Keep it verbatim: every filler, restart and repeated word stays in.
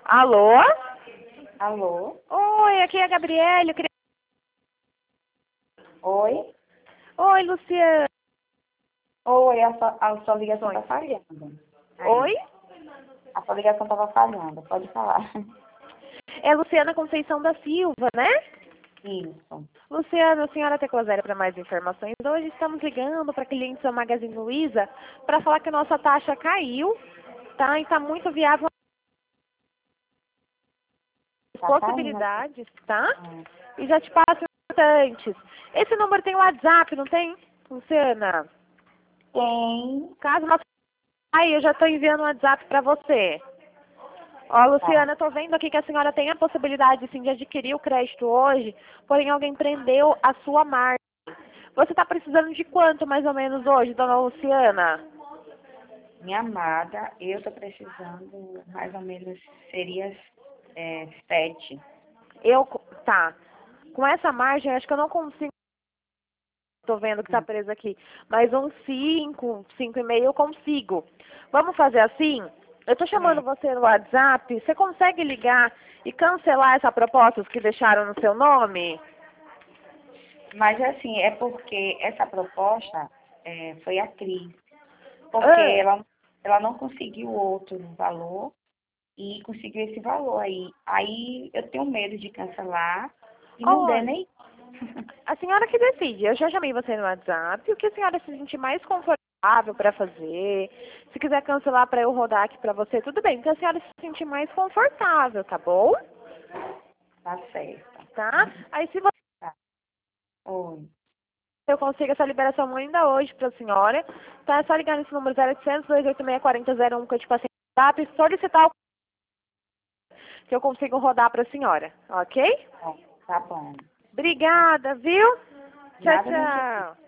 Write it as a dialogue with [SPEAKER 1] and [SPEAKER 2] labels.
[SPEAKER 1] Alô?
[SPEAKER 2] Alô?
[SPEAKER 1] Oi, aqui é a Gabriele. Eu queria...
[SPEAKER 2] Oi?
[SPEAKER 1] Oi, Luciana.
[SPEAKER 2] Oi, a sua, a sua ligação tá falhando. Aí.
[SPEAKER 1] Oi?
[SPEAKER 2] A sua ligação tava falhando, pode falar.
[SPEAKER 1] É Luciana Conceição da Silva, né?
[SPEAKER 2] Isso.
[SPEAKER 1] Luciana, a senhora tem coisa para mais informações. Hoje estamos ligando para clientes da Magazine Luiza para falar que a nossa taxa caiu, tá? E está muito viável as
[SPEAKER 2] Tá
[SPEAKER 1] possibilidades, tá?
[SPEAKER 2] caindo?
[SPEAKER 1] E já te passo antes. Esse número tem WhatsApp, não tem, Luciana?
[SPEAKER 2] Tem.
[SPEAKER 1] Caso nós... Aí, eu já estou enviando um WhatsApp para você. Ó,
[SPEAKER 2] Tá.
[SPEAKER 1] Luciana, eu tô vendo aqui que a senhora tem a possibilidade, sim, de adquirir o crédito hoje, porém alguém prendeu a sua margem. Você está precisando de quanto, mais ou menos, hoje, dona Luciana?
[SPEAKER 2] Minha amada, eu tô precisando, mais ou menos, seria é, sete.
[SPEAKER 1] Eu, tá. Com essa margem, acho que eu não consigo, tô vendo que tá
[SPEAKER 2] Hum.
[SPEAKER 1] preso aqui, mas uns cinco, cinco e meio eu consigo. Vamos fazer assim? Eu tô chamando
[SPEAKER 2] Hum.
[SPEAKER 1] você no WhatsApp, você consegue ligar e cancelar essa proposta que deixaram no seu nome?
[SPEAKER 2] Mas, assim, é porque essa proposta é, foi a Cris. Porque
[SPEAKER 1] Ah,
[SPEAKER 2] ela, ela não conseguiu outro valor e conseguiu esse valor aí. Aí eu tenho medo de cancelar e não der
[SPEAKER 1] olha,
[SPEAKER 2] nem.
[SPEAKER 1] a senhora que decide. Eu já chamei você no WhatsApp. O que a senhora se sentir mais confortável para fazer. Se quiser cancelar para eu rodar aqui para você, tudo bem. O que a senhora se sentir mais confortável, tá bom?
[SPEAKER 2] Tá certo.
[SPEAKER 1] Tá? Aí se você
[SPEAKER 2] Tá. Oi.
[SPEAKER 1] eu consigo essa liberação ainda hoje para a senhora, tá? É só ligar nesse número zero oitocentos, dois oito seis, quatro zero zero um que eu te passei no WhatsApp e solicitar o que eu consigo rodar para a senhora, ok?
[SPEAKER 2] Bom, tá bom.
[SPEAKER 1] Obrigada, viu? Tchau,
[SPEAKER 2] Nada, não te
[SPEAKER 1] tchau.